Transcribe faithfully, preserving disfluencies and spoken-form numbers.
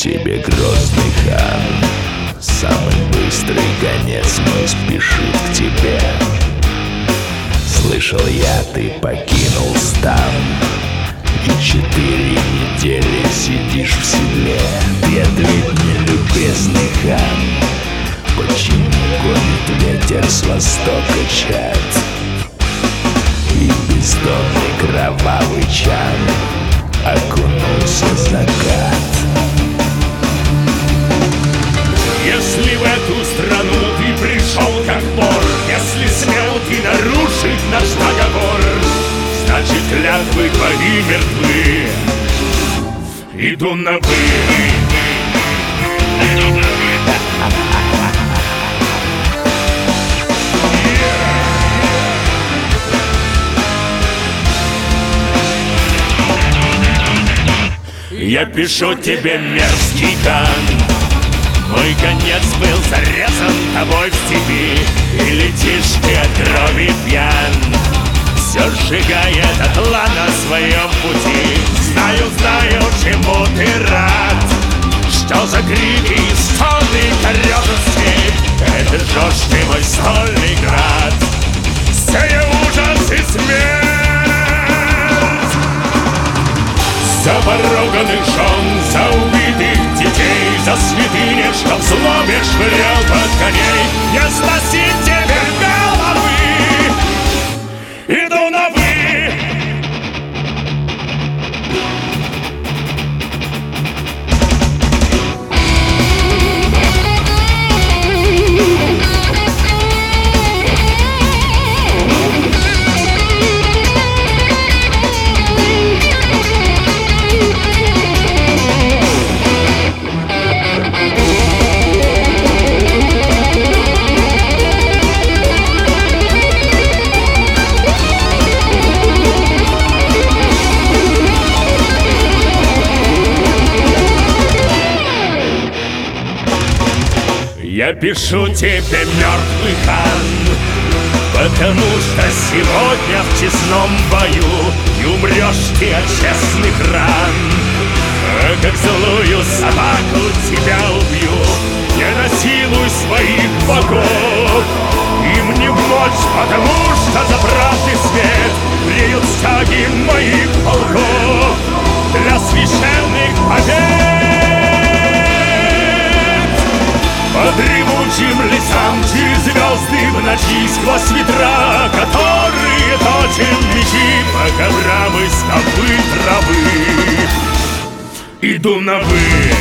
тебе грозный хан. Самый быстрый гонец мой спешит к тебе. Слышал я, ты покинул стан и четыре недели сидишь в седле. Ты ответь мне, любезный хан, почему гонит ветер с востока чад и бездонный кровавый чан окунулся в закат? Если в эту страну ты пришел как вор, если смел ты нарушить наш договор, значит клятвы твои мертвы. Иду на вы. Я пишу тебе, мерзкий хан, мой конец был зарезан тобой в степи, и летишь ты от крови пьян, все сжигает дотла на своем пути. Знаю, знаю, чему ты рад, что за крики и стоны корёжит степь. Это жжёшь ты мой стольный град, сея ужас и смерть. За поруганных жен, за убитых детей, за святыни, что в злобе швырял под коней, я сносить тебе головы. Иду на вы. Я пишу тебе, мертвый хан, потому что сегодня в честном бою не умрешь ты от честных ран. А как злую собаку тебя убью, не насилуй своих богов. Им не мочь, потому что за правый свет бреют стяги моих полков для священных побед. По дремучим лесам, через звезды в ночи, сквозь ветра, которые точим мечи, по коврам из ковы травы. Иду на вы.